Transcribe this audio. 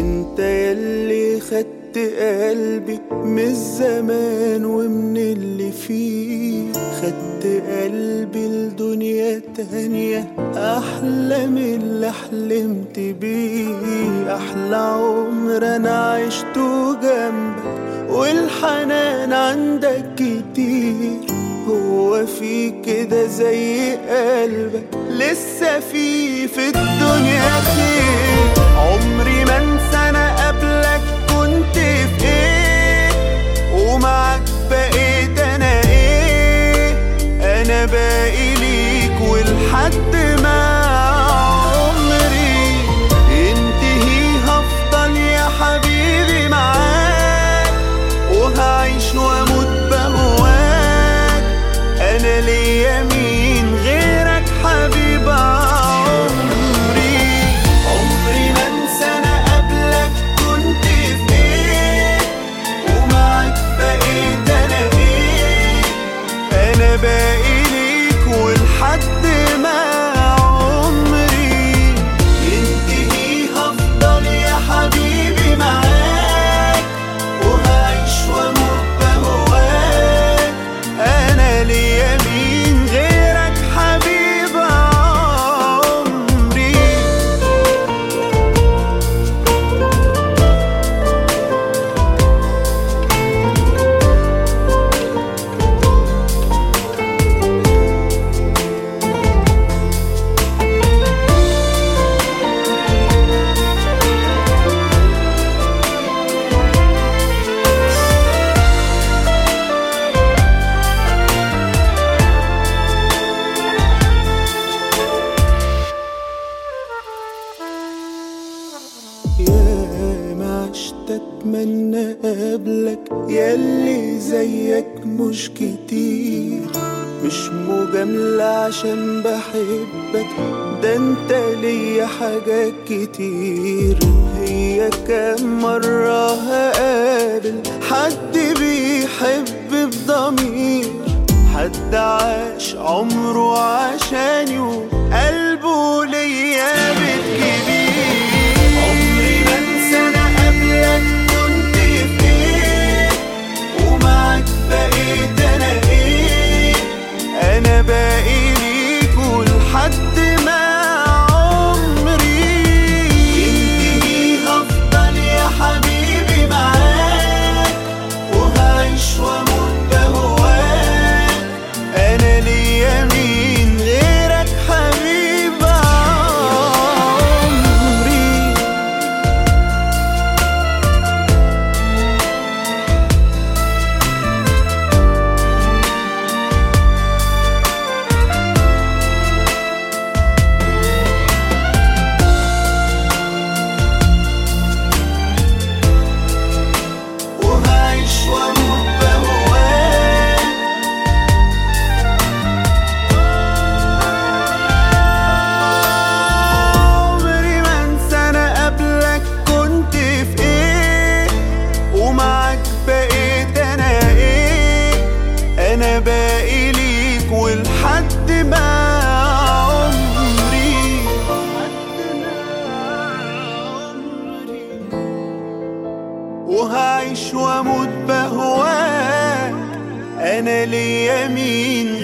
انت يلي خدت قلبي من الزمان ومن اللي فيه، خدت قلبي لدنيا تانية أحلى من اللي حلمت بيه. أحلى عمر أنا عشته جنبك والحنان عندك كتير، هو في كده زي قلبك لسه في الدنيا خير. عمري ما انسى انا قبلك كنت في ايه، ومعاك بقيت انا ايه. انا باقي ليك ولحد ما عمري ينتهي هفضل يا حبيبي معاك، وهعيش واموت بهواك. انا ليا مين غيرك حبيب عمري. عمري ما انسى انا قبلك كنت في ايه، ومعاك بقيت انا ايه. انا باقي ليك ولحد ما عمري ينتهي هفضل يا حبيبي معاك، وهعيش واموت بهواك. انا ليا مين غيرك حبيب عمري. يا ما عشت اتمنى قبلك ياللي زيك مش كتير، مش مجاملة عشان بحبك، ده انت ليا حاجات كتير. هي كام مرة هقابل حد بيحب بضمير، حد عاش عمره عشاني وقلبه ليا بيت كبير. عمري ما انسى انا قبلك كنت في ايه، ومعاك بقيت انا ايه. انا باقي ليك ولحد ما عمري ينتهي هفضل يا حبيبي معاك، وهعيش واموت بهواك. انا ليا مين غيرك حبيب عمري. وهعيش واموت بهواك. عمري ما انسى انا قبلك كنت في ايه، ومعاك بقيت انا ايه. انا باقي ليك ولحد ما عمري وهعيش واموت بهواك. انا ليا مين